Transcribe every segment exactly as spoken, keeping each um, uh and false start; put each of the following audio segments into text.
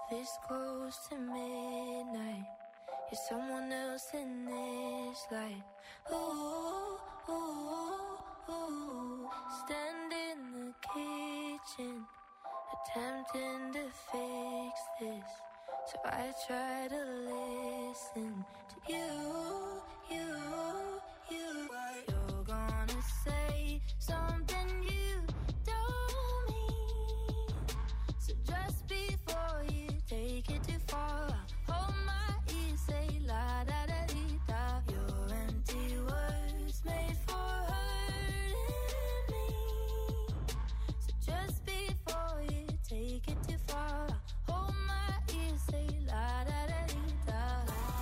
This close to midnight, you're someone else in this light. Ooh, ooh, ooh. Stand in the kitchen, attempting to fix this. So I try to listen to you, you, you. You're gonna say something you don't mean. So just before you take it too far, hold my ear, say la da da dee da. Your empty words made for hurting me. So just before you take it too far, hold my ear, say la da da dee da.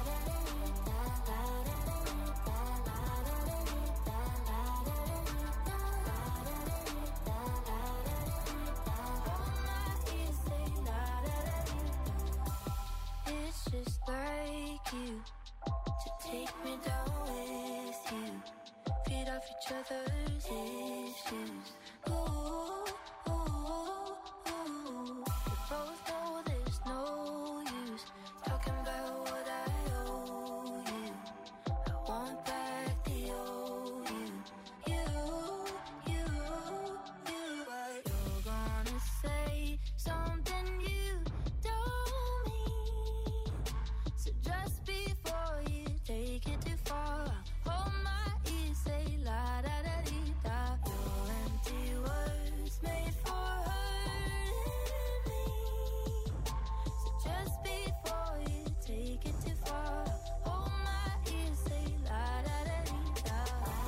It's just like you to take me down with you, feed off each other's issues. Ooh, ooh, ooh. We both know there's no use talking about what I owe you. I want back the old you, you, you, you. You're gonna say something you don't mean. So just before you take it too far, hold my ear, say la da da dee da. Your empty words made for hurting me. So just before you take it too far, hold my ear, say la da da dee da.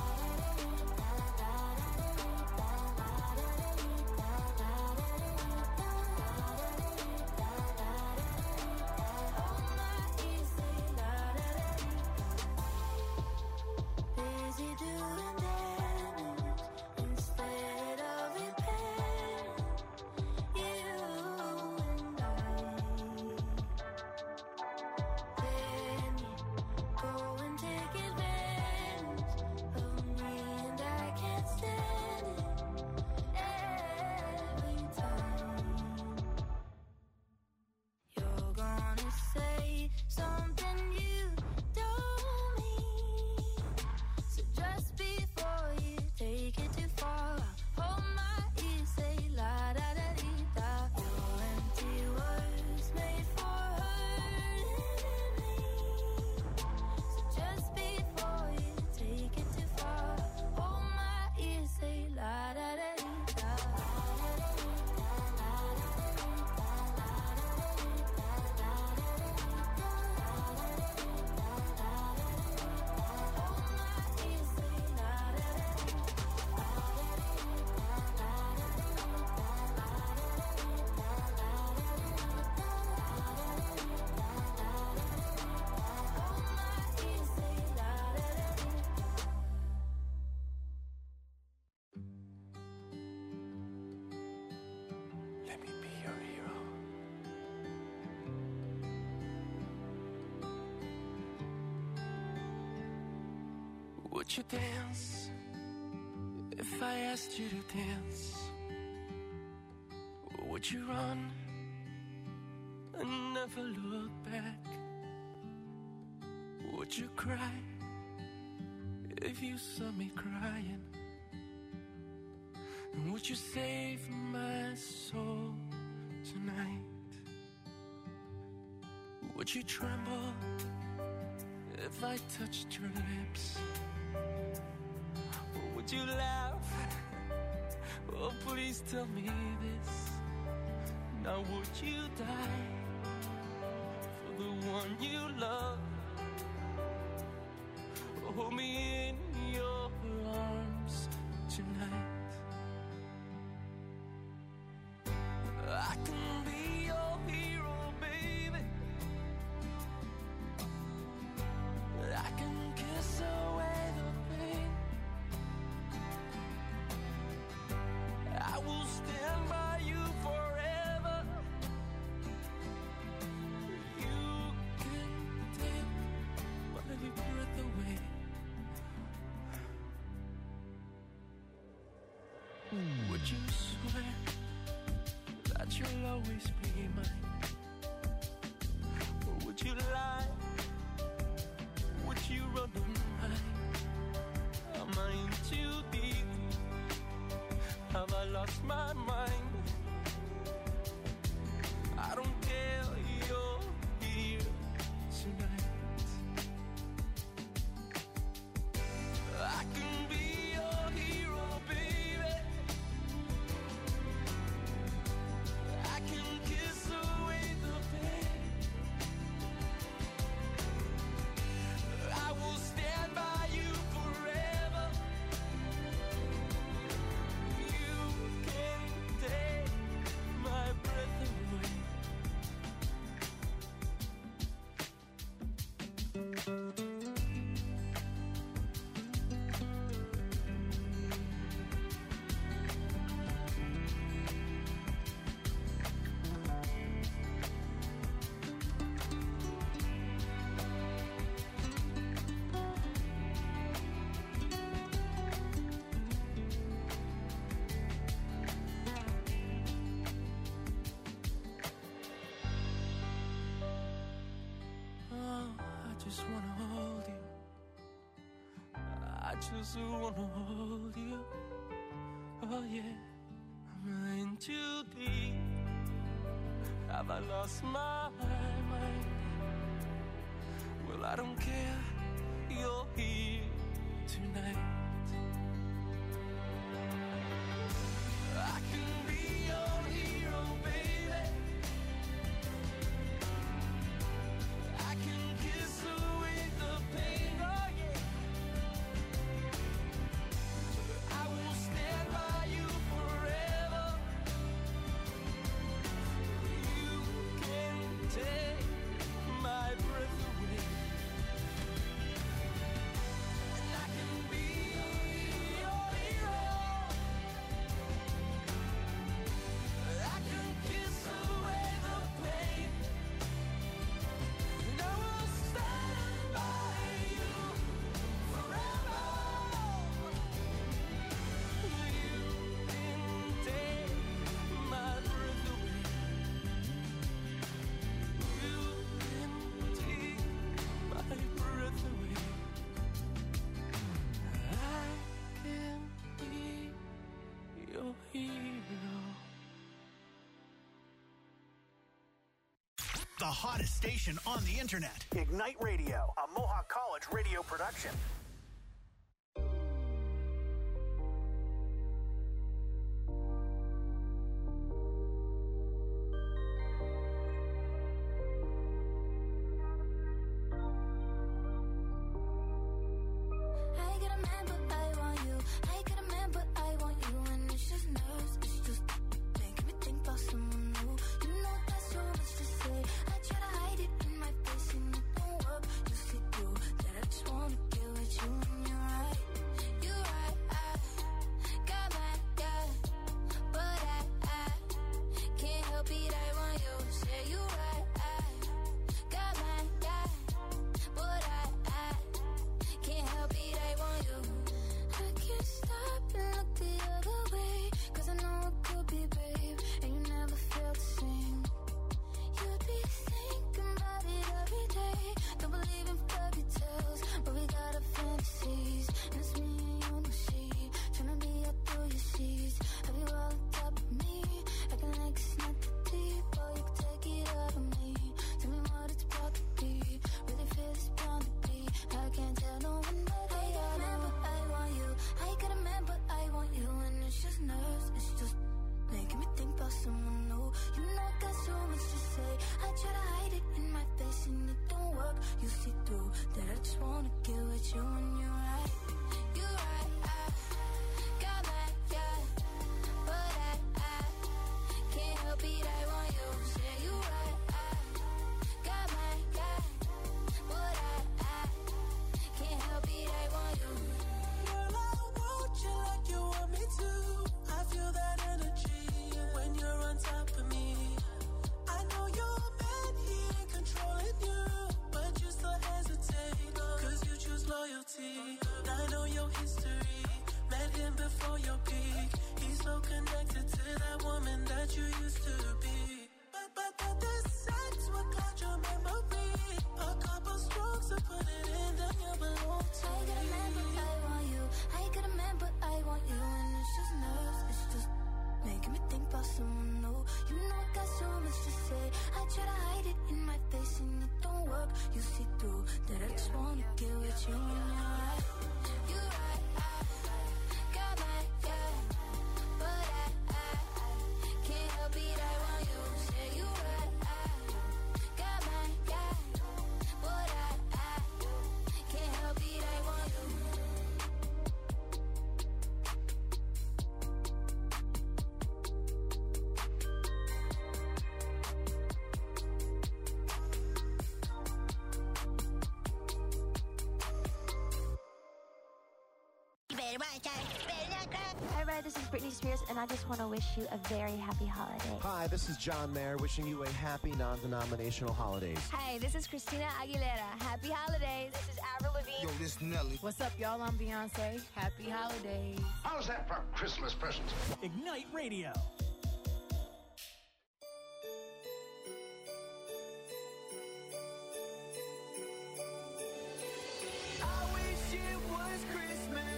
Hold my ear, say la da da dee. Busy doing damage instead of repairing. You and I. Then you go and take advantage of me, and I can't stand it every time. You're gonna say something you don't mean. So just before you take it too far, hold my ear, say la da da dee da. Your empty words made for hurting me. So just before you take it too far, hold my ear, say la da da dee da. Hold my ear, say la da da dee. Hold my ear, say la da da dee. Let me be your hero. Would you dance if I asked you to dance? Or would you run and never look back? Would you cry if you saw me crying? And would you save my soul tonight? Would you tremble if I touched your lips? Or would you laugh? Oh, please tell me this. Now would you die for the one you love? Hold me in your arms tonight. I can be your hero, baby. I can kiss away the pain. I will stand by you forever. You can take my breath away. Would you swear that you'll always be mine? I just wanna hold you. Oh yeah, am I in too deep? Have I lost my mind? Well, I don't care, you're here tonight. I can be your hero, baby. I can kiss away the pain, oh yeah. I will stand by you forever. You can take my breath away. And I can be your hero. I can kiss away the pain. And I will stand by you forever. You can take my breath away. You can take my breath away. I can be your hero. The hottest station on the internet. Ignite Radio, a Mohawk College radio production. I get a man, but I want you. I get a man, but I want you. And it's just nerves, it's just making me think about someone new. You know that's so much to say. I try to hide it in my face and it don't work. You see through that I just wanna get with you. And you're right, you're right. I got my guy, but I, I can't help it. I want you. Say you right. I got my guy, but I, I can't help it, I want you. I can't stop and look the other way, 'cause I know it could be, babe, and you never felt the same. You'd be thinking about it every day. Don't believe in fairy tales, but we got our fantasies. And it's me and you, no she, tryna be up through your sheets. Have you all on top of me, acting like it's not that deep. Oh, you can take it out of me. Tell me what it's about to be. Really feel it's bound to be. I can't tell no one, but I got a man, but I want you. I got a man, but I want you. And it's just nerves, it's just making me think about someone new. You know I got so much to say. I try to hide it in my face and it don't work. You see through that I just wanna get with you. And you're right, you're right. I got my guy, but I, I can't help it, I want you. Say you right. I got my guy, but I, I can't help it, I want you. Girl, I want you like you want me to. I feel that energy when you're on top of me. I know you're mad, he ain't controlling you, but you still hesitate, 'cause you choose loyalty. I know your history, met him before your peak. He's so connected to that woman that you used to be. But, but, but the sex will cloud your memory. A couple strokes to put it in, then you belong to I got a man, but I want you. I got a man, but I want you. And it's just nerves, it's just making me think about someone new. You know I got so much to say. I try to hide it in my face and it don't work. You see through that I just wanna get with you. And you're right, you're right. I got my guy, but I, I can't help it, I want you. Say you right. I got my guy, but I, I can't help it, I want you. Hi, Red. This is Britney Spears, and I just want to wish you a very happy holiday. Hi, this is John Mayer wishing you a happy non-denominational holidays. Hi, this is Christina Aguilera. Happy holidays. This is Avril Lavigne. Yo, this is Nelly. What's up, y'all? I'm Beyonce. Happy holidays. How's that for Christmas presents? Ignite Radio. I wish it was Christmas.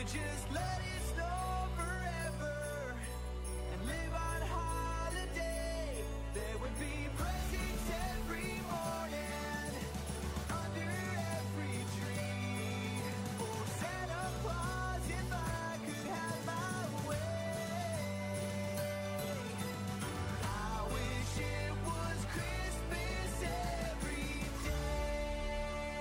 could just let it snow forever and live on holiday. There would be presents every morning under every tree. Oh, Santa Claus, if I could have my way. I wish it was Christmas every day.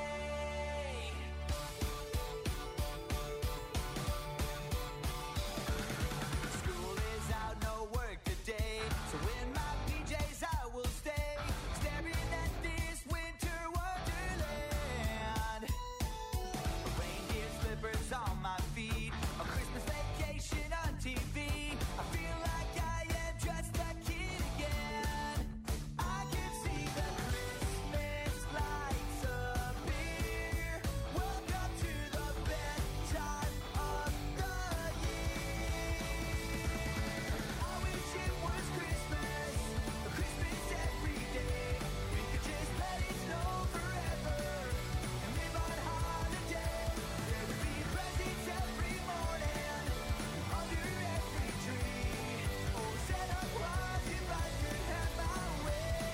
School is out, no work today, so in my P Js I will stay, staring at this winter wonderland. Reindeer slippers on my feet, a Christmas vacation on T V. I feel like I am just a kid again. I can see the Christmas lights appear. Welcome to the best time of the year. I wish it was Christmas, a Christmas every day. We could just let it snow forever and live on holiday. There would be presents every morning under every tree. Oh, Santa Claus, if I could have my way.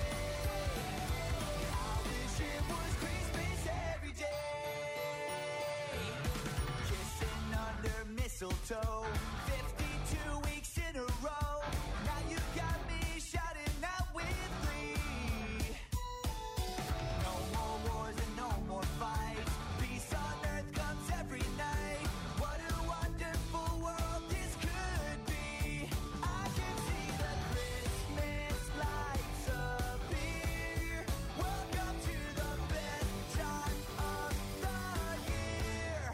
I wish it was Christmas every day. Kissing under mistletoe, fifty-two weeks in a row. Now you got me shouting out with glee. No more wars and no more fights. Peace on earth comes every night. What a wonderful world this could be. I can see the Christmas lights appear. Welcome to the best time of the year.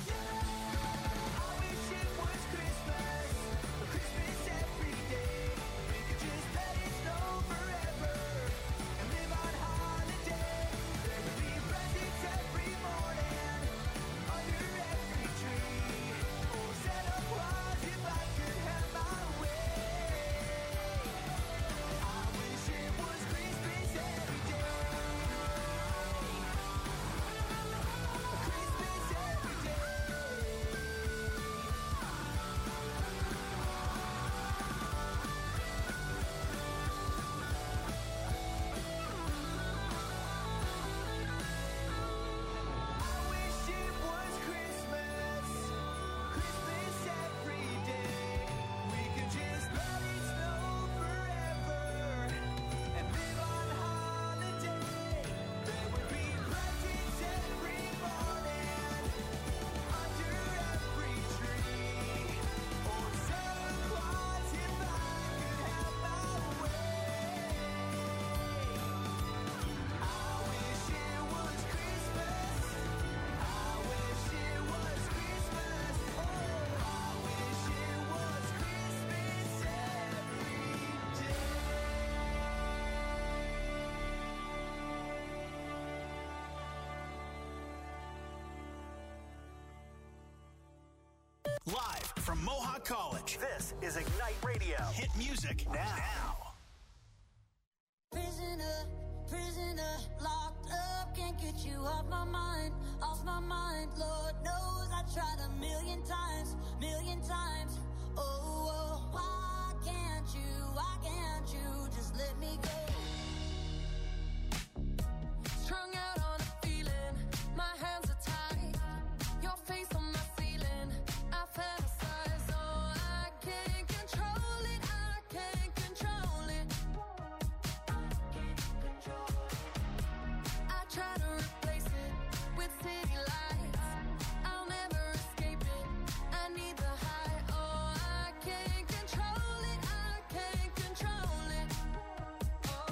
I wish it was Christmas, a Christmas every day. We could just let it snow forever and live on holiday. There would be presents every morning under every tree. Oh, Santa Claus, if I could have my way. I wish it was Christmas every day. Christmas every day. I wish it was Christmas, Christmas every day. We could just let it snow forever and live on holiday. There would be presents every morning under every tree. Oh, Santa Claus, if I could have my way. I wish it was Christmas. I wish it was Christmas. Oh, I wish it was Christmas every day. Live from Mohawk College. This is Ignite Radio. Hit music now. Prisoner, prisoner, locked up, can't get you off my mind, off my mind. Lord knows I tried a million times, million times. Oh, oh, why can't you, why can't you just let me go? Strung out on a feeling, my hands are tied, your face on my ceiling, I fantasize, oh, I can't control it, I can't control it. I try to replace it with city lights. I'll never escape it. I need the high. Oh, I can't control it. I can't control it. Oh,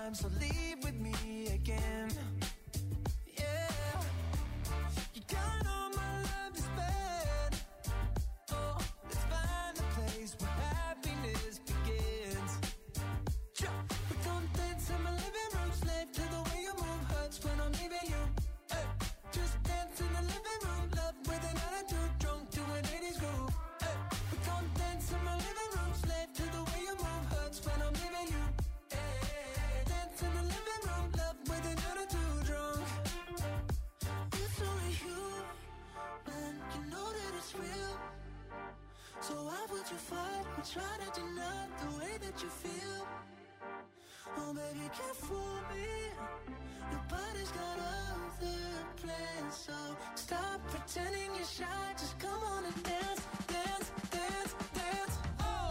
time, so leave with me again. Yeah, you got all my love to spend. Oh, let's find a place where happiness begins. We don't dance in my living room, slave to the way you move, hurts when I'm leaving you. Hey, just dance in the living room, love with an attitude, drunk to an eighties groove. Hey, we don't dance in my living room, slave to the way you move, hurts when I'm leaving you. Hey, dance in the living room, love with an attitude, drunk. It's only you, man, you know that it's real. So why would you fight or try to deny the way that you feel? Oh baby, you can't fool me. Your body's got other plans, so stop pretending you're shy. Just come on and dance, dance, dance, dance. Oh.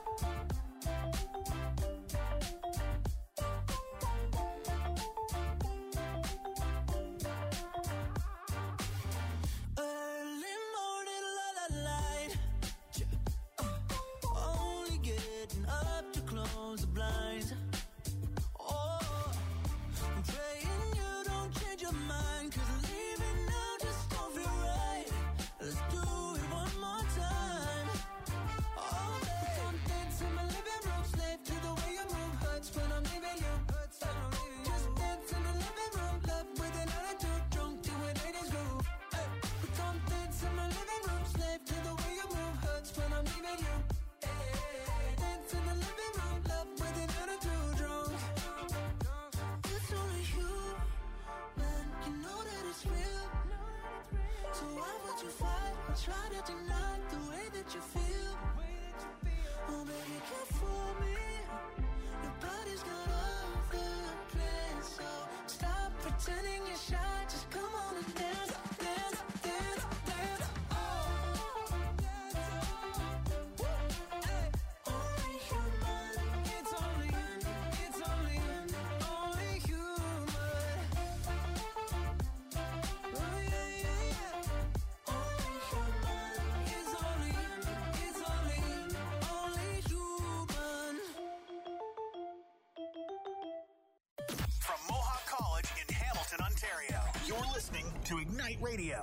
Early morning, la la light. Only getting up to close the blinds. Oh, I'm praying you don't change your mind, 'cause leaving now just don't feel right. Let's do it one more time. Oh, babe, don't dance in my living room, slave to the way you move, hurts when I'm leaving you. Just dance in the living room, love with an attitude, drunk to an eighties groove. Hey, but don't dance in my living room, slave to the way you move, hurts when I'm leaving you. Hey, dance in the living room, love with an attitude, drunk. It's only you, man, you know that it's real. So why would you fight or try to deny the way that you feel? Oh baby, you can't fool me. Your body's got other plans, so stop pretending you're shy. Just come on and dance, dance, dance, dance. Oh, hey, only human. It's only, it's only, only human. Oh yeah, yeah, yeah. Only human. It's only, it's only, only human. From Mohawk College in Hamilton, Ontario, you're listening to Ignite Radio.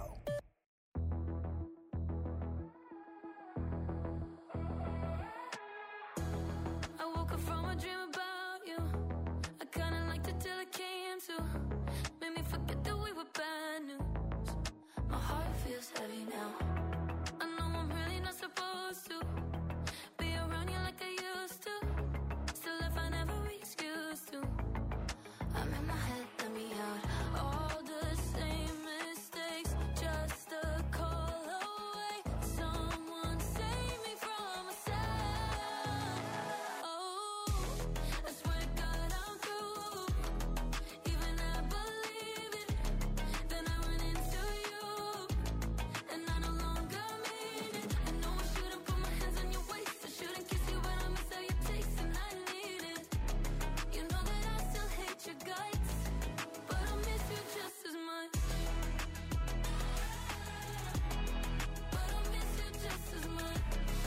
I woke up from a dream about you. I kinda liked it till it came to. Made me forget that we were bad news. My heart feels heavy now. I know I'm really not supposed to be around you like I used to. Still, if I never excuse to, I'm in my head, let me out. All the same mistakes, just a call away. Someone save me from myself. Oh, I swear to God I'm through. Even I believe it. Then I went into you, and I no longer mean it. I know I shouldn't put my hands on your waist. I shouldn't kiss you, but I miss how you taste, and I need it. You know that I still hate your guts, but I miss you just as much. But I miss you just as much.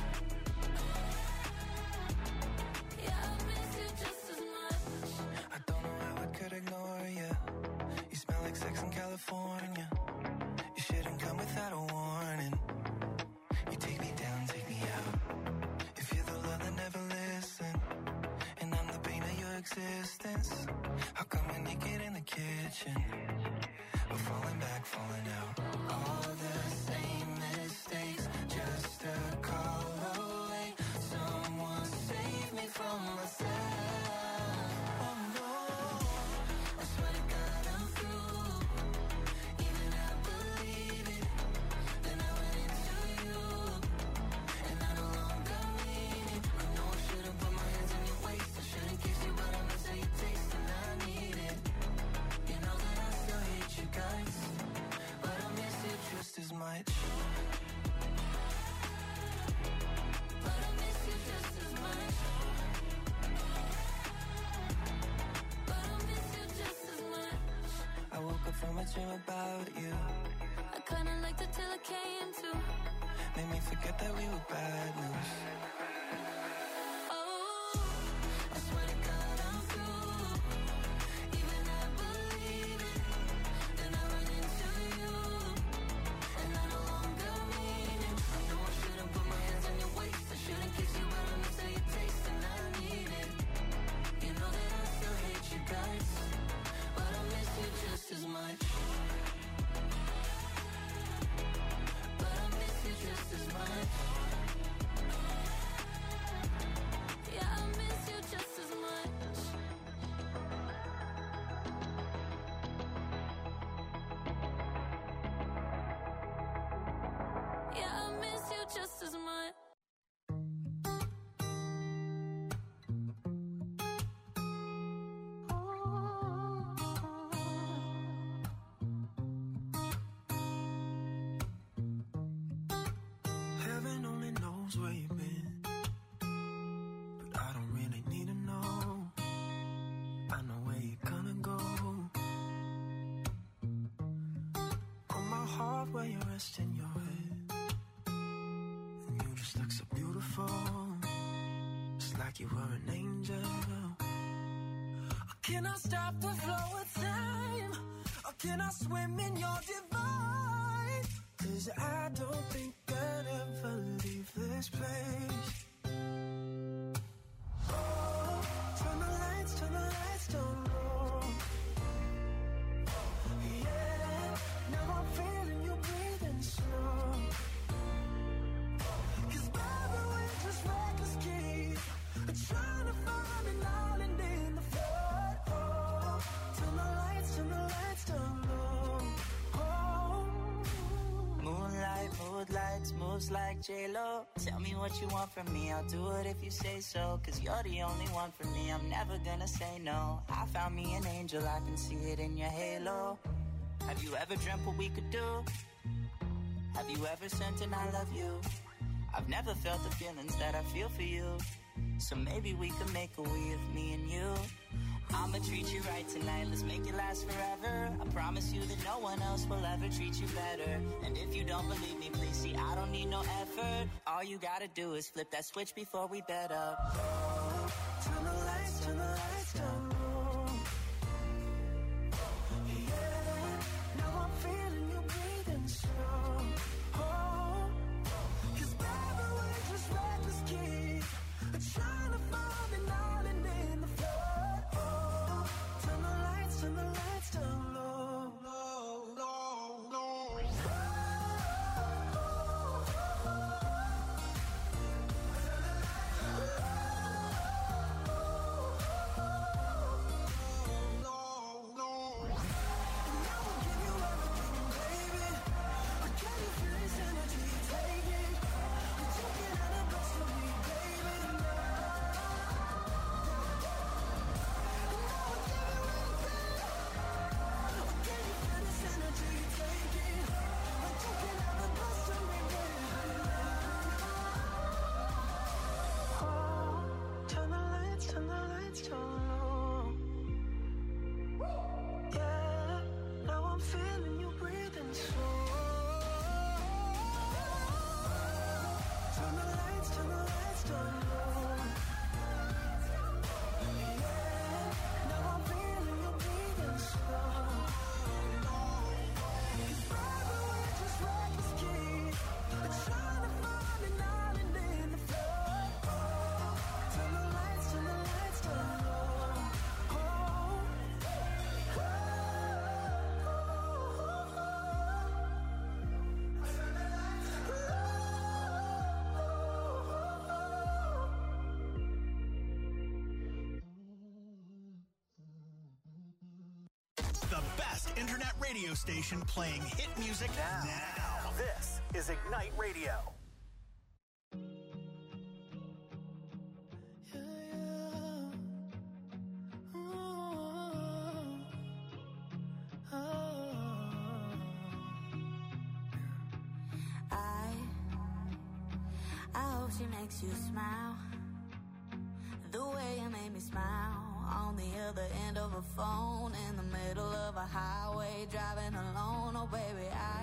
Yeah, I miss you just as much. I don't know how I could ignore you. You smell like sex in California. You shouldn't come without a warning. You take me down, take me out. If you're the love that never listen, and I'm the pain of your existence, how come we're naked in the kitchen? We're falling back, falling out. All the same mistakes, just a call away. Someone save me from myself. Oh no, I swear to God I'm through. Even I believe it. Then I went into you, and I no longer mean it. I know I shouldn't put my hands on your waist. I shouldn't kiss you, but I miss how you taste, and I need it. You know that I still hate you guys, but I miss you just as much. But I miss you just as much. But I miss you just as much. I woke up from a dream about you. I kinda liked it till it came to. Made me forget that we were bad news. Oh, I swear to God I'm through. nights, but I miss you just as much. But I miss you just as much. Yeah, I miss you just as much. Yeah, I miss you just as much. Heaven only knows where you've been, but I don't really need to know. I know where you're gonna go. On my heart where you're resting your head, and you just look so beautiful, just like you were an angel. Can I stop the flow of time, or can I swim in your divine? 'Cause I don't think I'd ever leave this place. Oh, turn the lights, turn the lights down low. Yeah, now I'm feeling you breathing slow. 'Cause baby, we're just reckless kids, trying to find an island in the flood. Oh, turn the lights, turn the lights down low. Oh, moonlight, mood lights, moves like J-Lo. Tell me what you want from me, I'll do it if you say so. 'Cause you're the only one for me, I'm never gonna say no. I found me an angel, I can see it in your halo. Have you ever dreamt what we could do? Have you ever sent an I love you? I've never felt the feelings that I feel for you. So maybe we could make a we of me and you. I'ma treat you right tonight, let's make it last forever. I promise you that no one else will ever treat you better. And if you don't believe me, please see, I don't need no effort. All you gotta do is flip that switch before we bed up. oh, turn the lights, turn the lights down low. Yeah, now I'm feeling you breathing slow. Oh, 'cause baby, we're just reckless kids, trying to find an island in the flood. Oh, turn the lights, turn the lights down low. Low, low, low. The best internet radio station playing hit music now. now. This is Ignite Radio. I, I hope she makes you smile the way you made me smile on the other end of a phone in the middle of a highway driving alone. Oh baby, I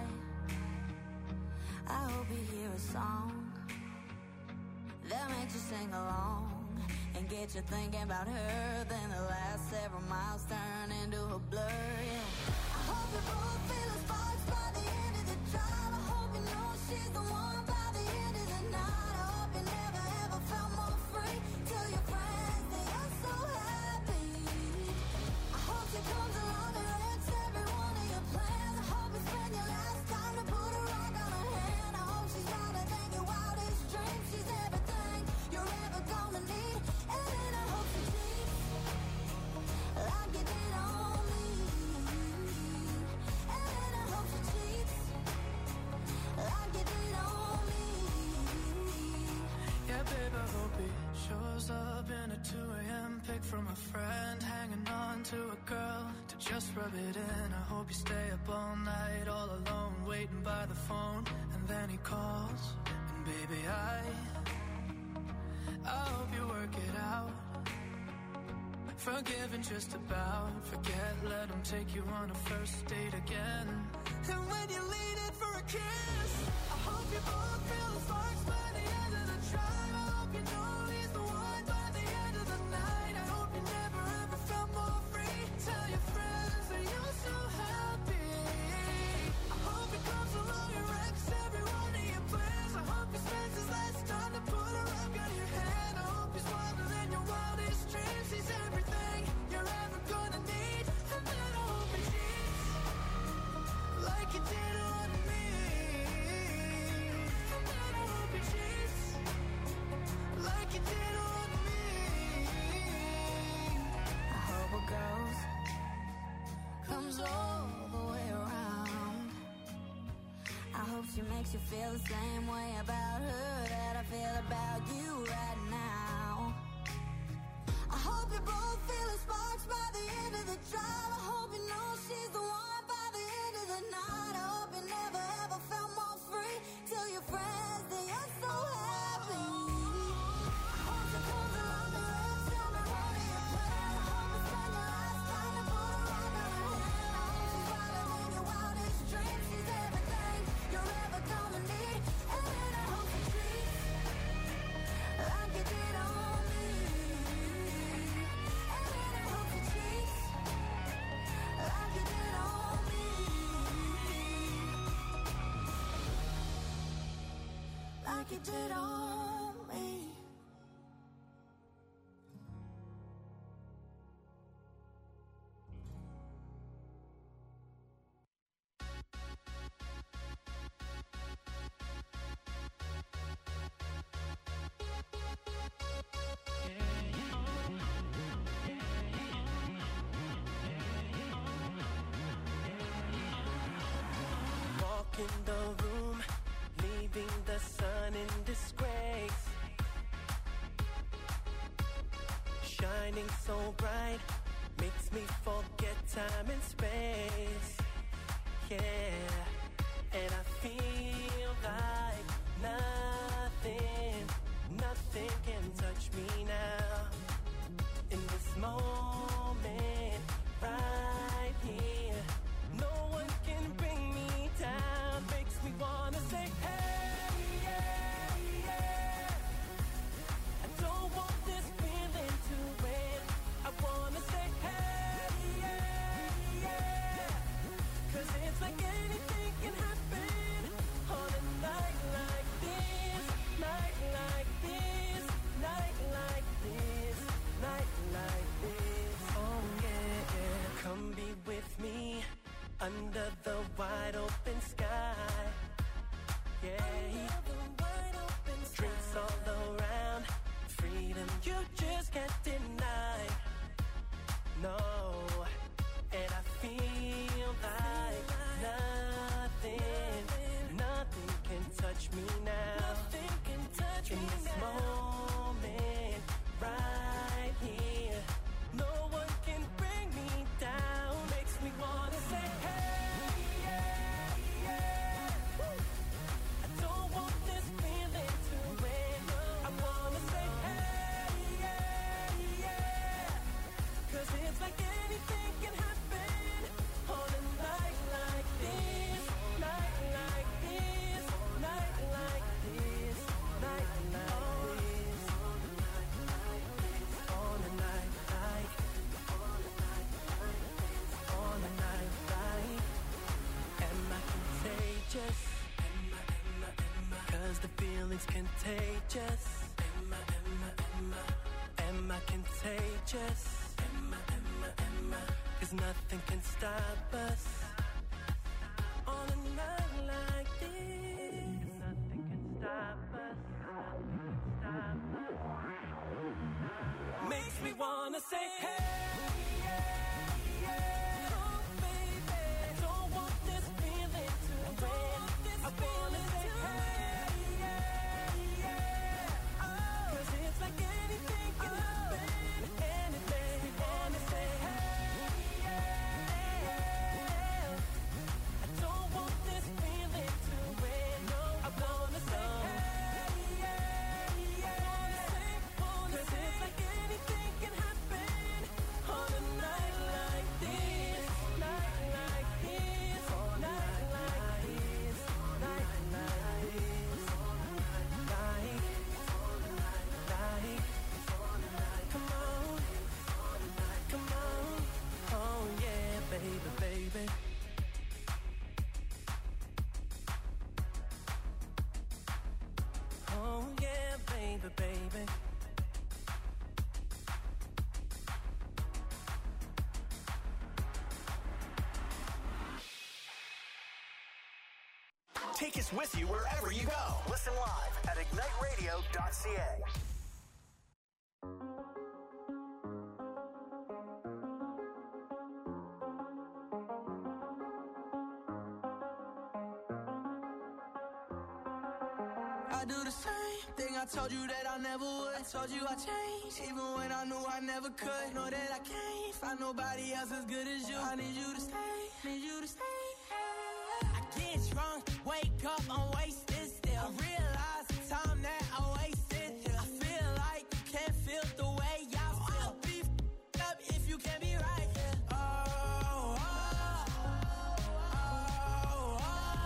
I hope you hear a song that makes you sing along and get you thinking about her. Then the last several miles turn into a blur. Yeah. I hope you both feel the sparks by the end of the drive. I hope you know she's the one by the end of the night. I hope you never ever felt more free. Tell your friends that you're so happy. I at two a.m. pic from a friend, hanging on to a girl to just rub it in. I hope you stay up all night, all alone, waiting by the phone. And then he calls, and baby, I I hope you work it out. Forgiven just about, forget, let him take you on a first date again. And when you lean in for a kiss, I hope you both feel the sparks by the end of the drive. I hope you know he's the one by the end of the night. I hope you never ever felt more free. Tell your friends that you're so happy. I hope he comes along and wrecks every one of your plans. I hope he spends his last time to put a rug on your head. I hope he's wilder than your wildest dreams. He's everything you're ever gonna need. And then I hope he cheats like you did on me. And then I hope he cheats like you did on me. I hope it goes, comes all the way around. I hope she makes you feel the same way about her that I feel about you right now. I hope you both feel the sparks by the end of the drive. I hope you know she's the one by the end of the night. I hope you never ever felt more free. Tell your friends that you're so happy. I hope she comes along and wrecks every one of your plans. I hope you spend your last time to put a rug on her hand. I hope she's wilder than your wildest dreams. She's everything you're ever gonna need. And then I hope she treats like you did on me. And then I hope she treats like you did on me. Like you did on me. Walk in the room, leaving the sun in disgrace. Shining so bright, makes me forget time and space. Yeah, and I feel like nothing, nothing can touch me now. In this moment, right here, no one can bring me down. Makes me wanna say, hey, yeah, yeah. I don't want this feeling to end. I wanna say, hey, yeah, yeah. 'Cause it's like anything can happen on a night like this, night like this, night like this, night like this. Oh yeah, yeah. Come be with me under the wide open sky. Yeah, drinks all around, freedom you just can't deny. No, and I feel like nothing, nothing can touch me now. Nothing can touch me now. In this moment, right here, no one can bring me down. Makes me wanna say, hey, yeah, yeah. Woo. I don't want this feeling to end. I wanna say, hey, yeah, yeah. 'Cause it's like anything can happen on a night like this, night like this, night like this, night like this, on a night like, on a night like. Am I contagious? Am I, am I, am I? 'Cause the feeling's contagious. Am I, am I, am I? Am I contagious? Am I, am I, am I? 'Cause nothing can stop us on a night like this. Nothing can stop us. Nothing can stop us. Makes me wanna say, hey, yeah, yeah. Oh, baby, I don't want this feeling to end. I wanna say, hey, yeah, yeah. Oh, 'cause it's like anything can happen Take us with you wherever you go. Listen live at ignite radio dot c a. I do the same thing I told you that I never would. I told you I changed, even when I knew I never could. Know that I can't find nobody else as good as you. I need you to stay, need you to stay. I get drunk, wake up, I'm wasted still. I realize the time that I wasted here. I feel like you can't feel the way I feel. I'll be f***ed up if you can't be right here. Oh, oh, oh, oh,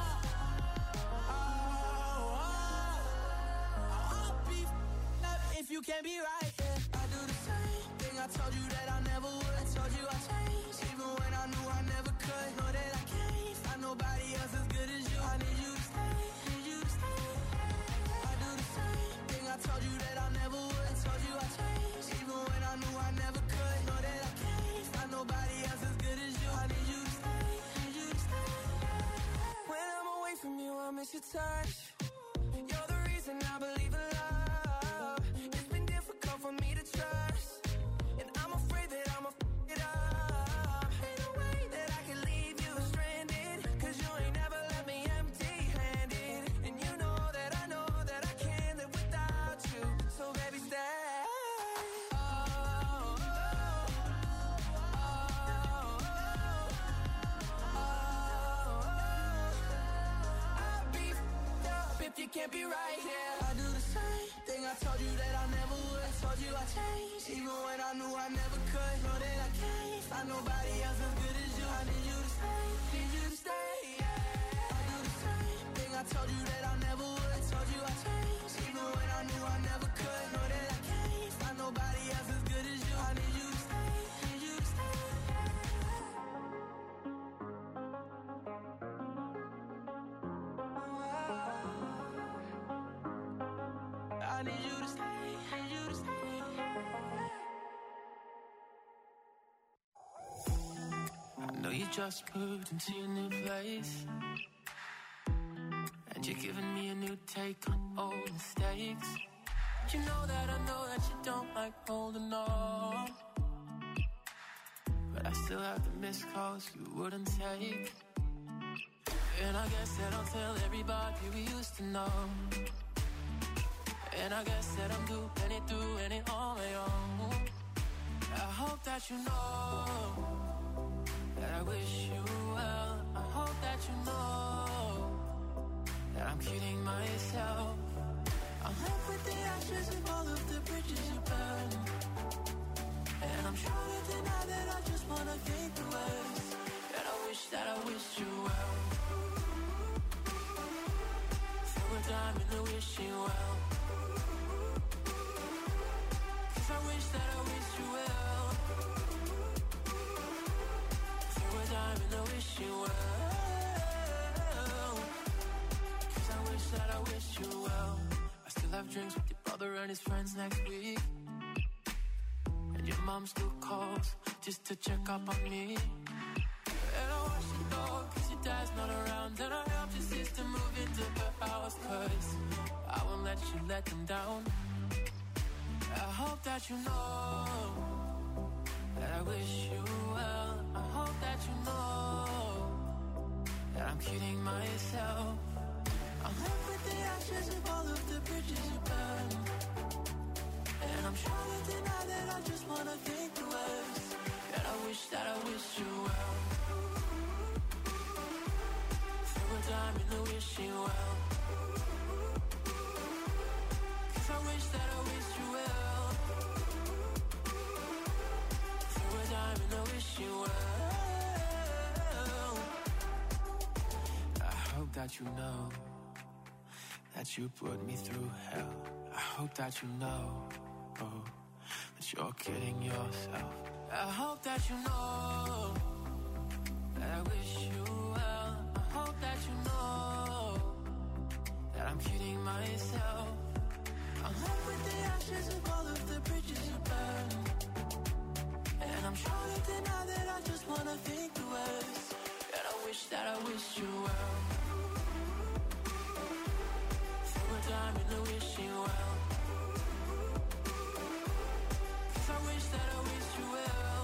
oh, oh. I'll be f***ed up if you can't be right here. I do the same thing I told you that I never would. I told you I changed, even when I knew I never could. Know that I can't find nobody else as good as you. I need you to stay, need you to stay. I do the same thing I told you that I never would. I told you I changed, even when I knew I never could. Know that I can't find nobody else as good as you. I need you to stay, need you to stay. When I'm away from you, I miss your touch. You're the reason I believe in love. It's been difficult for me to trust, and I'm afraid that I'ma f*** it up. Ain't no way that I can leave you stranded, cause you ain't never left me empty-handed. And you know that I know that I can't live without you. So baby, stay. Oh, oh, oh, oh, oh. I'll be f***ed up if you can't be right here. I do the same thing I told you that I never would. I told you I changed, even when I knew I never could. Know that I can't find nobody else as good as you. I need you to stay, need you to stay. Yeah. I do the same thing I told you that I never would. I told you I changed, even when I knew I never could. Know that I can't find nobody else as good as you. I need you to stay, need you to stay. I need you to stay, need you to stay. I know you just moved into your new place, and you're giving me a new take on old mistakes. But you know that I know that you don't like holding on, but I still have the missed calls you wouldn't take. And I guess that I'll tell everybody we used to know. And I guess that I'm doing it, doing it on my own. I hope that you know that I wish you well. I hope that you know that I'm kidding myself. I'm left with the ashes of all of the bridges you burned, and I'm trying to deny that I just wanna think the worst. And I wish that I wished you well. Throw a dime in the wishing well. I wish that I wish you well. Throw a dime and I wish you well. Cause I wish that I wish you well. I still have drinks with your brother and his friends next week, and your mom still calls just to check up on me. And I watch the dog cause your dad's not around, and I helped your sister move into her house cause I won't let you let them down. I hope that you know that I wish you well. I hope that you know that I'm kidding myself. I'm left with the ashes of all of the bridges you burned, and I'm trying to deny that I just wanna think the worst. And I wish that I wish you well. Throw a dime in the wishing well. Cause I wish that I wish you well. And I wish you well. I hope that you know that you put me through hell. I hope that you know, oh, that you're kidding yourself. I hope that you know that I wish you well. I hope that you know that I'm kidding myself. I'm left with the ashes of all of the bridges you burned, and I'm trying to deny that I just wanna think the worst. And I wish that I wish you well. more time in the wishing well. 'Cause I wish that I wish you well.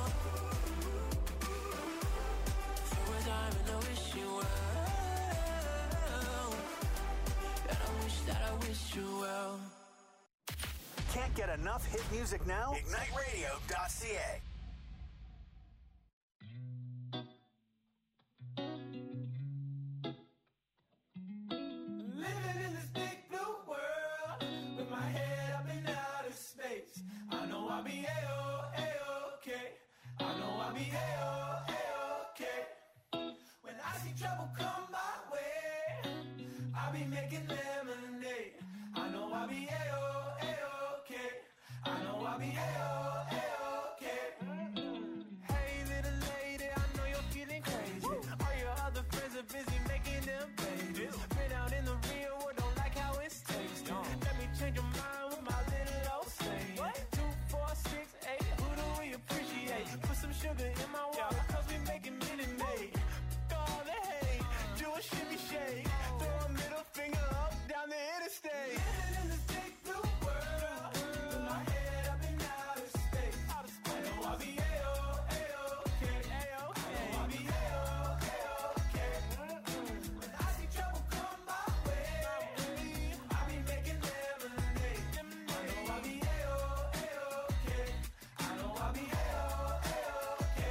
Throw more time in the wishing well. And I wish that I wish you well. Can't get enough hit music now? ignite radio dot c a. Living in this big blue world with my head up in outer space. I know I'll be A-O, A-okay. I know I'll be A-O, A-okay. When I see trouble come my way, I'll be making lemonade. I know I'll be A-O, A-okay. I know I'll be A-O, A-okay. Hey little lady, I know you're feeling crazy. All your other friends are busy making them babies. Been out in the real world, don't like how it's tasting. Let me change your mind with my little old saying. Two, four, six, eight, who do we appreciate? Put some sugar in my water, cause we making Minute Maid. All the hate, do a shimmy shake. Throw a middle finger up down the interstate. Living in this big blue world with my head up in outer space. I know I'll be A-O, A-okay. I know I'll be A-O, A-okay. When I see trouble come my way, I'll be making lemonade. I know I'll be A-O, A-okay. I know I'll be A-O, A-okay.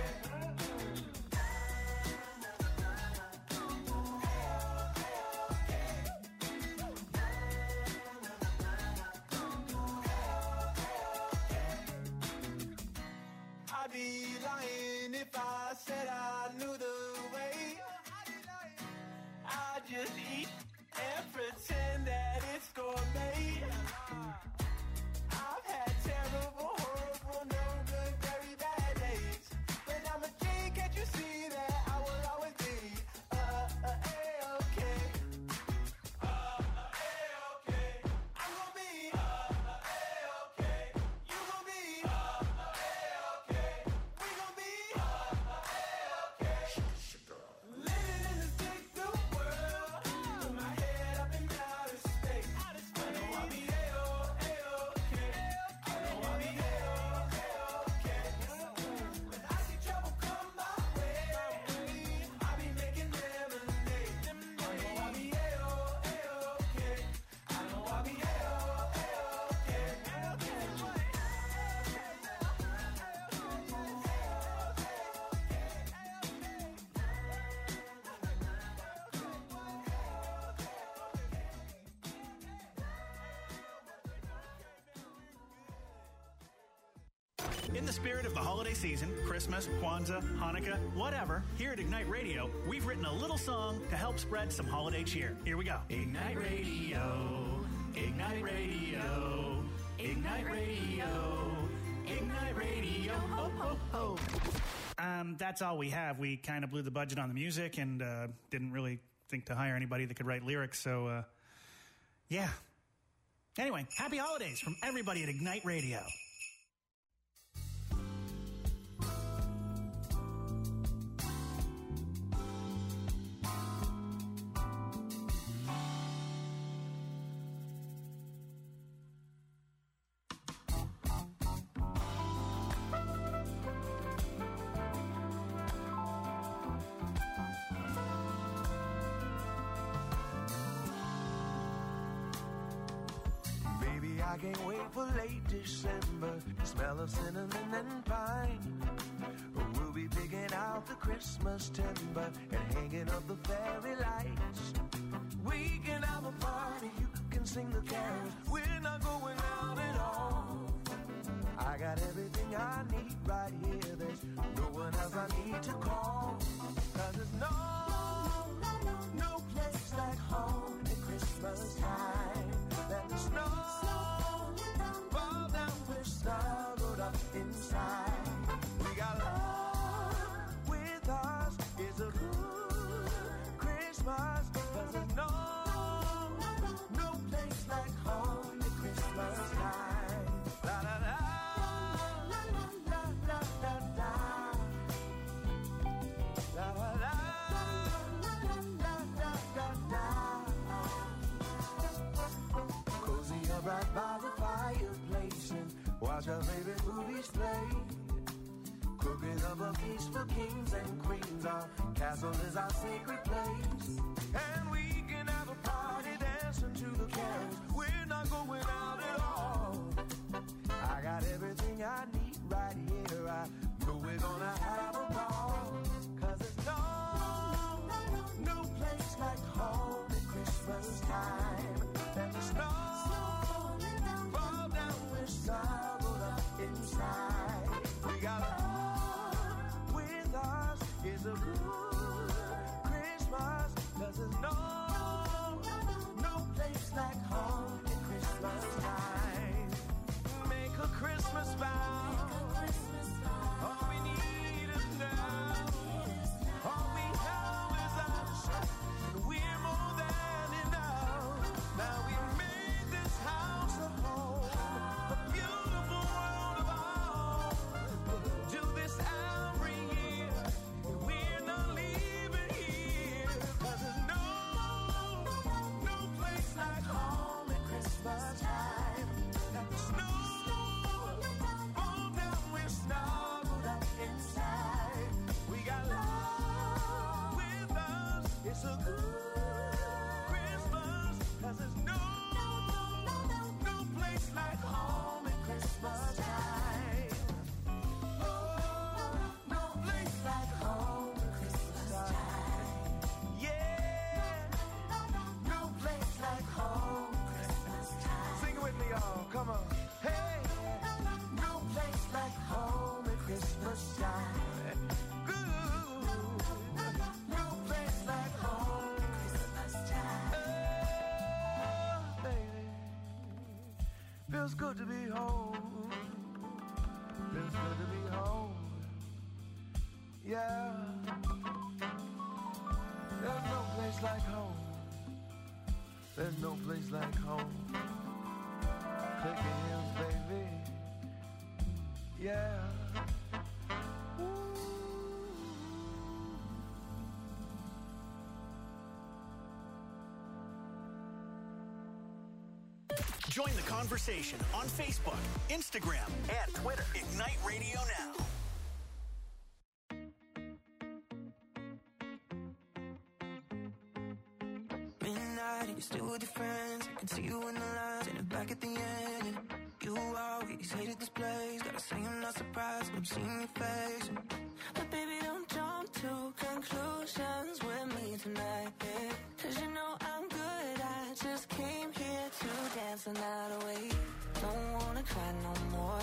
I'd be lying if I said I knew the way. I just eat and pretend that it's gourmet. I've had terrible, horrible, no good, very bad days. But I'm a G, can't you see that I will always be uh, uh, A-okay. Uh, uh, A-okay. I'm gonna be uh, uh, A-okay. You gonna be uh, uh, A-okay. We gonna be uh, uh, A-okay. Living in this big blue world with my head up in outer space. I know I'll be A-O, A-okay. I know I'll be A-O, A-okay. When I see trouble come my way, I'll be making lemonade. I know I'll be A-O, A-okay. I know I'll be A-O, A-okay. In the spirit of the holiday season, Christmas, Kwanzaa, Hanukkah, whatever, here at Ignite Radio, we've written a little song to help spread some holiday cheer. Here we go. Ignite Radio, Ignite Radio, Ignite Radio, Ignite Radio, ho, ho, ho. Um, that's all we have. We kind of blew the budget on the music and uh, didn't really think to hire anybody that could write lyrics, so, uh, yeah. Anyway, happy holidays from everybody at Ignite Radio. I can't wait for late December, the smell of cinnamon and pine. We'll be picking out the Christmas timber and hanging up the fairy lights. We can have a party, you can sing the carols, we're not going out at all. I got everything I need right here, there's no one else I need to call. Cause there's no, no place like home at Christmas time. Let the snow fall down, we're snuggled up inside. We got love with us, it's a good Christmas. Cause there's no, no place like home at Christmas time. La la la, la la la la la la. Working up a feast for kings and queens. Our castle is our sacred place. And we can have a party dancing to the carols. We're not going out at all. I got everything I need right here. I know we're gonna have a ball. Cause there's no, no place like home at Christmas time. And the snow fall down, we're snuggled up inside. We got love with us, it's a good Christmas. Cause there's no, no place like home at Christmas time. Make a Christmas vow. All we need is now. All we have is us. And we're more than enough. Now we made this house a home, a beautiful world of ours. Do this every year. And we're not leaving here. Cause there's no, no place like home at Christmas time. And the snow fall down, we're snuggled up inside. We got love with us. It's a good Christmas. Cause there's no, no place like home at Christmas time. Oh, no place like home at Christmas time. Yeah, no place like home at Christmas time. Sing it with me, y'all. Come on. Hey, no place like home at Christmas time. Good. No place like home at Christmas time. Oh, baby. Feels good to be home. Feels good to be home. Yeah. There's no place like home. There's no place like home. Click your heels, baby. Yeah. Join the conversation on Facebook, Instagram, and Twitter. Ignite Radio Now. Midnight, you're still with your friends. I can see you in the lines and back at the end. You always hated this place. Gotta say I'm not surprised when I'm seeing your face. But baby, don't jump to conclusions with me tonight, yeah. Cause you know I'm good. I just came here to dance the night away. Don't wanna cry no more.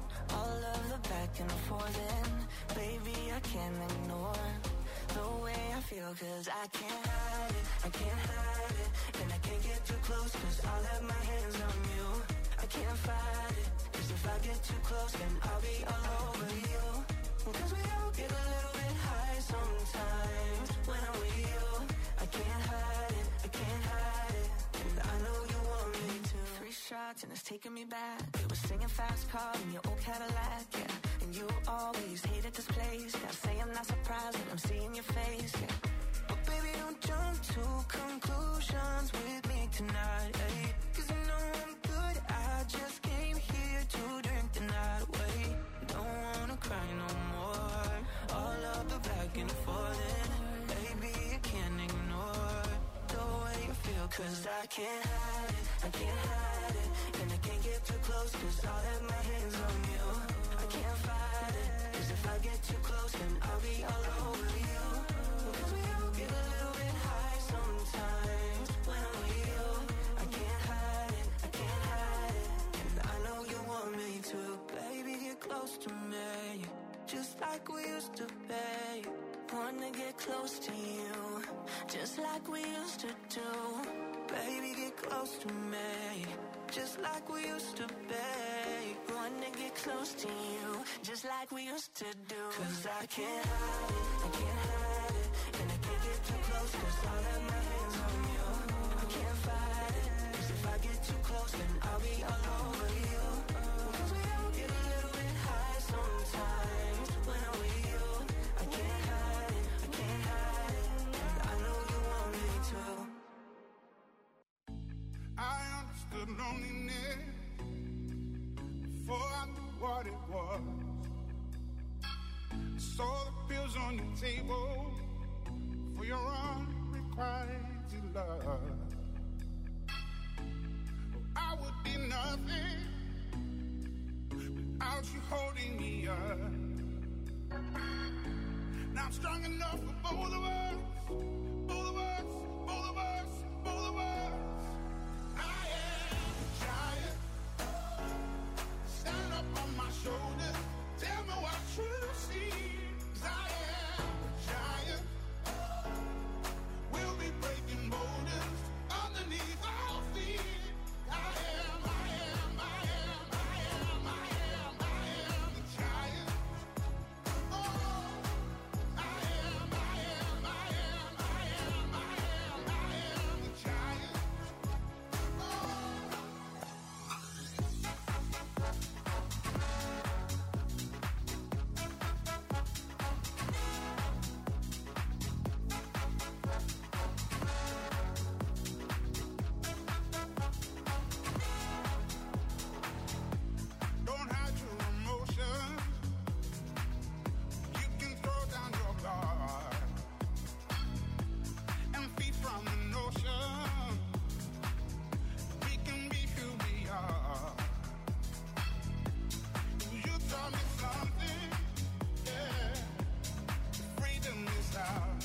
All of the back and forth, and baby, I can't ignore the way I feel. Cause I can't hide it, I can't hide it. And I can't get too close cause I'll have my hands on you. I can't fight it, cause if I get too close then I'll be all over you. Cause we all get a little bit high sometimes when I'm with you. I can't hide it, I can't hide it. And I know you want me to. Three shots and it's taking me back. We were singing fast car in your old Cadillac, yeah. And you always hated this place. Gotta say I'm not surprised when I'm seeing your face, yeah. But baby, don't jump to conclusions with me tonight, eh? Cause you know I'm good, I just came here to drink the night away. Don't wanna cry no more. All of the back and forth, and baby, I can't ignore the way you feel. Cause I can't hide it, I can't hide it. And I can't get too close cause I'll have my hands on you. I can't fight it, cause if I get too close then I'll be all over you. Cause we all get a little bit high sometimes when I'm with you. I can't hide it, I can't hide it. And I know you want me to. Baby, get close to me, just like we used to be. Wanna get close to you, just like we used to do. Baby, get close to me, just like we used to be. Wanna get close to you, just like we used to do. Cause I can't hide it, I can't hide it. And I can't get too close cause I'll have my hands on you. I can't fight it, cause if I get too close then I'll be all over you. Cause we all get a little bit high sometimes when I'm with you. I can't hide it, I can't hide it. And I know you want me to. I understood loneliness before I knew what it was. saw the pills on your table for your unrequited love. I would be nothing without you holding me up. Now I'm strong enough for both of us, both of us, both of us, both of us. I am a giant. Stand up on my shoulders. Tell me what you see. 'Cause I am a giant. We'll be breaking boulders underneath our feet. I am, I am, I am, I am, I am, I am the giant. Oh, I am, I am, I am, I am, I am, I am the giant. Don't hide your emotions. You can throw down your guard and feed from the notion we can be who we are. You taught me something, yeah. Freedom is ours.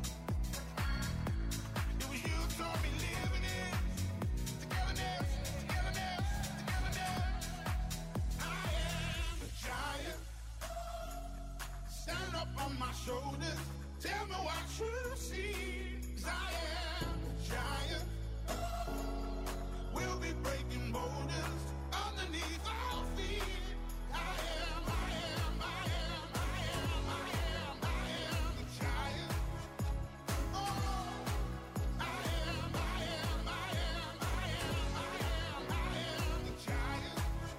It was you taught me living it. Togetherness, togetherness, togetherness. I am a giant. Stand up on my shoulders. Tell me what you see. 'Cause I am a giant. We'll be breaking boulders underneath our feet. I am, I am, I am, I am, I am, I am the giant. Oh, I am, I am, I am, I am, I am, I am the giant.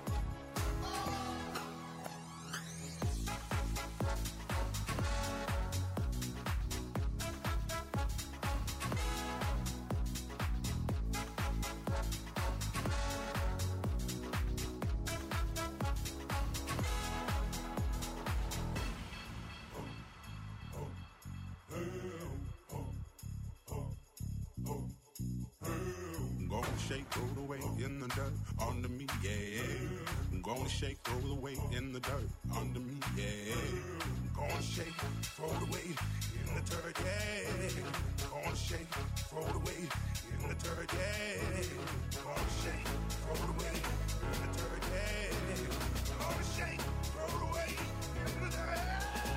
I'm gonna shake, throw the weight in the dirt under me, yeah. I'm gonna shake, throw the weight in the dirt under me, yeah. I'm gonna shake, throw the weight in the dirt, yeah. Gonna shake, throw the weight in the dirt, yeah. Gonna shake, throw the weight in the dirt, yeah. Gonna shake, throw the weight in the dirt.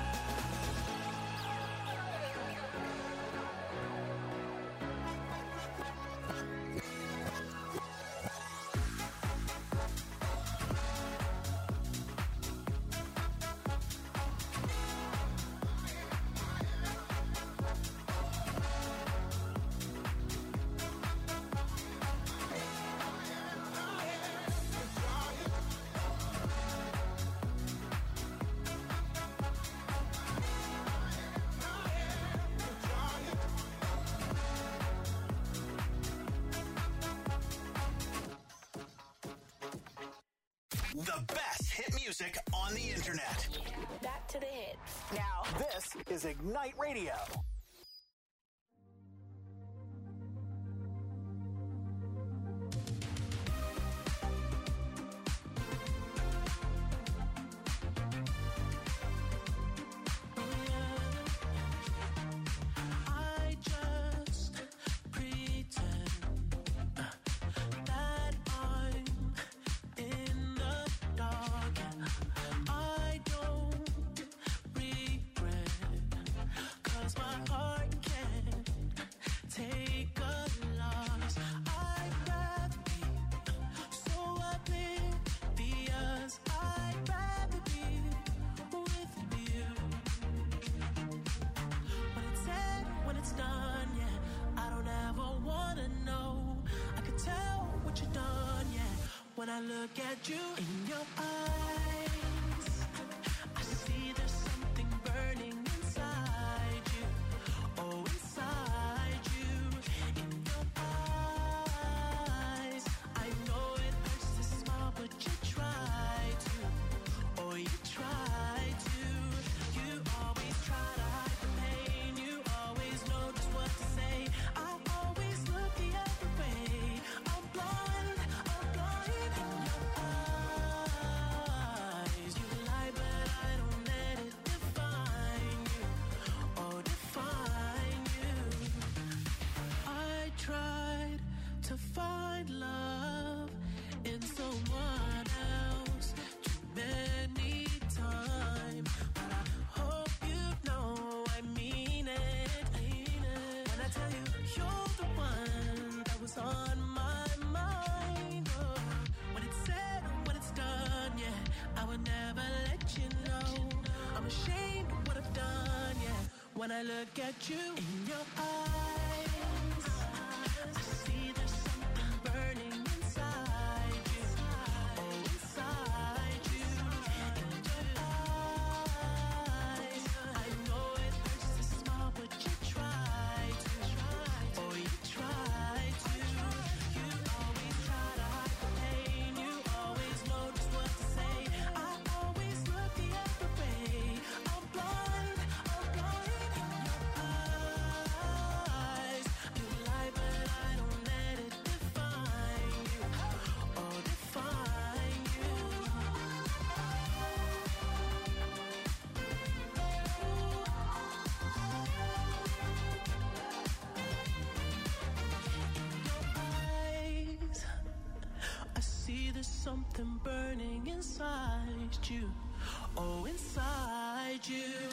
The best hit music on the internet. Back to the hits. Now, this is Ignite Radio. I just pretend that I'm in the dark. I don't regret, 'cause my heart can't take a loss. I'd rather be so oblivious. I'd rather be with you. When it's said, when it's done, yeah, I don't ever wanna know. I can tell what you've done, yeah. When I look at you in your eyes, I see there's something burning inside you. Oh, inside you, in your eyes. I know it hurts to smile, but you try to. Oh, you try to. You are When I look at you in your eyes, I see there's something burning inside you. Oh, inside you. In your eyes, I know it hurts to smile, but you try to. Oh, you try to. You always try to hide the pain. You always know just what to say. I always look the other way. I'm blind, I'm blind in your eyes. You lie, but I don't let it define you. Oh, define you. Eyes, I see there's something burning inside you. Oh, inside you.